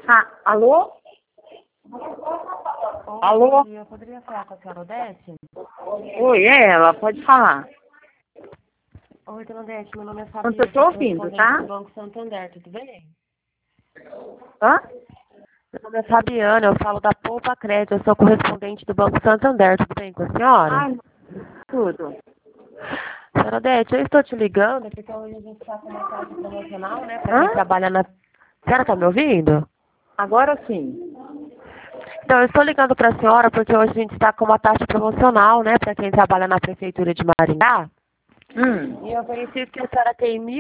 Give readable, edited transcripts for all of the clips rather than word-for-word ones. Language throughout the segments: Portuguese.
Ah, alô? Oi, Alô? bom dia. Eu poderia falar com a senhora Odete? Oi, é ela, pode falar. Oi, dona Odete, meu nome é Eu Fabiana, tô sou ouvindo, correspondente do tá? Banco Santander, tudo bem? Hã? Meu nome é Fabiana, eu falo da Poupa Crédito, eu sou correspondente do Banco Santander, tudo bem com a senhora? Ai, tudo. Senhora Odete, eu estou te ligando porque hoje a gente está com uma taxa promocional, né, para quem Hã? trabalha na... A senhora está me ouvindo? Agora sim. Então, eu estou ligando para a senhora porque hoje a gente está com uma taxa promocional, né, para quem trabalha na Prefeitura de Maringá. E eu verifico que a senhora tem R$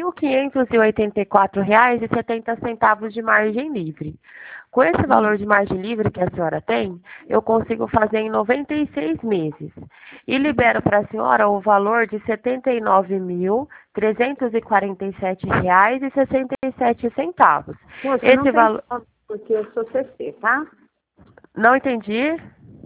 1.584,70 de margem livre. Com esse valor de margem livre que a senhora tem, eu consigo fazer em 96 meses. E libero para a senhora o valor de R$ 79.347,67. Moça, não Esse tem valor... como, porque eu sou CC, tá? Não entendi?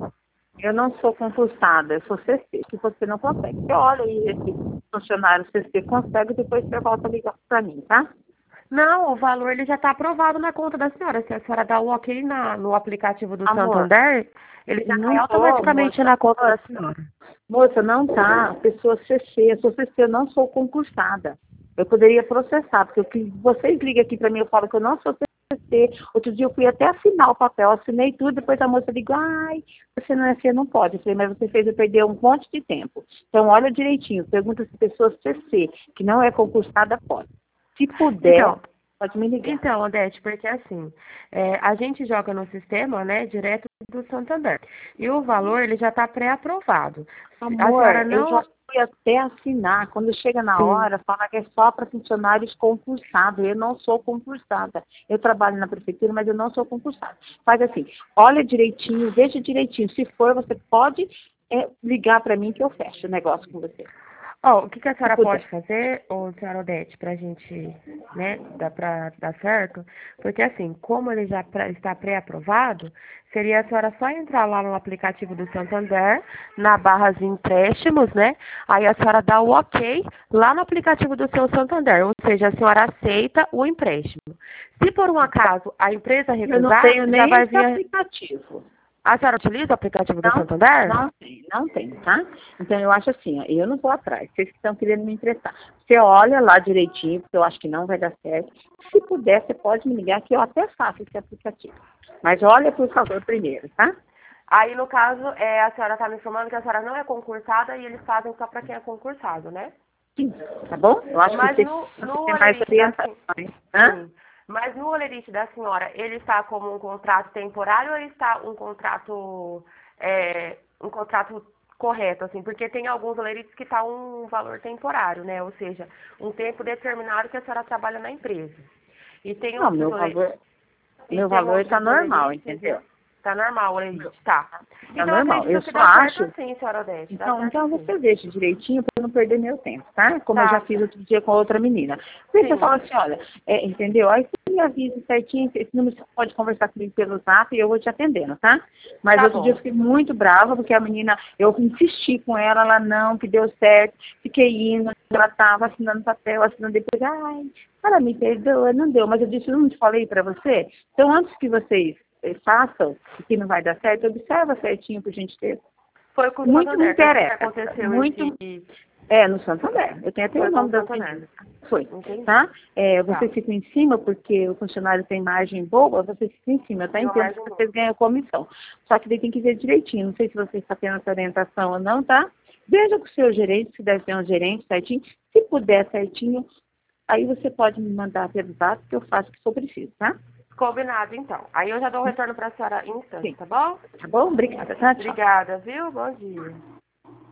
Eu não sou concursada, eu sou CC, que você não consegue. Você olha aí esse funcionário CC consegue, depois você volta a ligar pra mim, tá? Não, o valor ele já está aprovado na conta da senhora. Se a senhora dá o ok no aplicativo do Amor, Santander, ele já cai não tô, automaticamente moça. na conta da senhora. Moça, não tá. Pessoa CC, eu sou CC, eu não sou concursada. Eu poderia processar, porque vocês ligam aqui para mim, eu falo que eu não sou CC. Outro dia eu fui até assinar o papel, assinei tudo, depois a moça ligou, ai, você não é CC, não pode. Eu falei, mas você fez eu perder um monte de tempo. Então, olha direitinho, pergunta se pessoa CC, que não é concursada, pode. Se puder, Então, pode me ligar. então, Odete, porque assim, a gente joga no sistema, né, direto do Santander. E o valor, ele já está pré-aprovado. A Amor, senhora eu já não... fui até assinar. Quando chega na Sim. hora, fala que é só para funcionários concursados. Eu não sou concursada. Eu trabalho na prefeitura, mas eu não sou concursada. Faz assim, olha direitinho, veja direitinho. Se for, você pode ligar para mim que eu fecho o negócio com você. Ó, o que a Se senhora pode puder. fazer, ô, senhora Odete, pra gente, né, pra dar certo? Porque assim, como ele já está pré-aprovado, seria a senhora só entrar lá no aplicativo do Santander, na barra de empréstimos, né? Aí a senhora dá o ok lá no aplicativo do seu Santander, ou seja, a senhora aceita o empréstimo. Se por um acaso a empresa Eu não recusar, tenho já nem vai esse vir... aplicativo. A senhora utiliza o aplicativo do Não, Santander? não tem, tá? Então eu acho assim, ó, eu não vou atrás, vocês estão querendo me emprestar. Você olha lá direitinho, porque eu acho que não vai dar certo. Se puder, você pode me ligar que eu até faço esse aplicativo. Mas olha, por favor, primeiro, tá? Aí, no caso, a senhora está me informando que a senhora não é concursada e eles fazem só para quem é concursado, né? Sim, tá bom? Eu acho que Mas você no tem mais olerite da senhora, orientações. Hã? sim. Mas no olerite da senhora, ele está como um contrato temporário ou ele está um contrato correto, assim? Porque tem alguns olerites que está um valor temporário, né? Ou seja, um tempo determinado que a senhora trabalha na empresa. E tem Não, outros olerites e meu tem valor está outros normal, olerites, entendeu? né? Tá normal o olerite, tá. Tá Então eu normal. Eu acredito que só dá certo acho. assim, senhora Odete, dá certo Então sim. você deixa direitinho para não perder meu tempo, tá? Como eu já Tá, fiz outro dia com a outra menina. Você sim, fala assim, olha, entendeu? Aí você me avisa certinho, esse número você pode conversar comigo pelo zap e eu vou te atendendo, tá? Mas tá outro dia eu bom. fiquei muito brava, porque a menina, eu insisti com ela, ela não, que deu certo, fiquei indo, ela estava assinando papel, assinando depois, ai, ela me perdoa, não deu, mas eu disse, eu não te falei para você? Então antes que vocês façam, e que não vai dar certo, observa certinho, por gentileza. Foi com o Muito me Santander, foi que interessa. aconteceu Muito. esse. No Santander. Eu tenho até o Foi com nome o das Santander. meninas. Foi. Entendi. Tá? Você Tá. fica em cima porque o funcionário tem margem boa, você fica em cima. Eu até Tem uma entendo que margem boa. vocês ganham comissão. Só que daí tem que ver direitinho. Não sei se você está tendo essa orientação ou não, tá? Veja com o seu gerente, se deve ter um gerente certinho. Se puder certinho, aí você pode me mandar pelo zap que eu faço o que for preciso, tá? Combinado, então. Aí eu já dou o retorno para a senhora em instante, Sim. tá bom? Tá bom? Obrigada, tá? Tchau. Obrigada, viu? Bom dia.